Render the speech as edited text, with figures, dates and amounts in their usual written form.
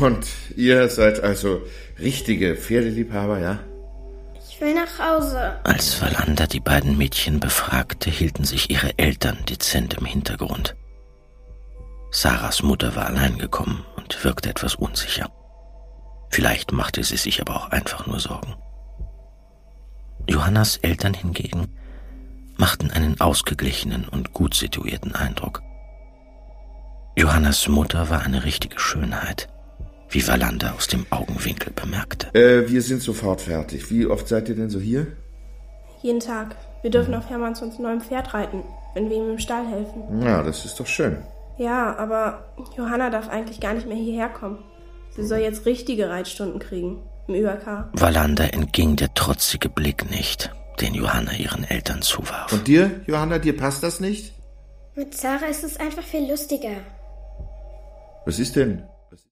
Und ihr seid also richtige Pferdeliebhaber, ja? Ich will nach Hause. Als Wallander die beiden Mädchen befragte, hielten sich ihre Eltern dezent im Hintergrund. Sarahs Mutter war allein gekommen und wirkte etwas unsicher. Vielleicht machte sie sich aber auch einfach nur Sorgen. Johannas Eltern hingegen machten einen ausgeglichenen und gut situierten Eindruck. Johannas Mutter war eine richtige Schönheit, wie Wallander aus dem Augenwinkel bemerkte. Wir sind sofort fertig. Wie oft seid ihr denn so hier? Jeden Tag. Wir dürfen auf Hermanns uns neuem Pferd reiten, wenn wir ihm im Stall helfen. Ja, das ist doch schön. Ja, aber Johanna darf eigentlich gar nicht mehr hierher kommen. Sie soll jetzt richtige Reitstunden kriegen, im ÜAK. Wallander entging der trotzige Blick nicht, den Johanna ihren Eltern zuwarf. Und dir, Johanna, dir passt das nicht? Mit Sarah ist es einfach viel lustiger. Was ist denn?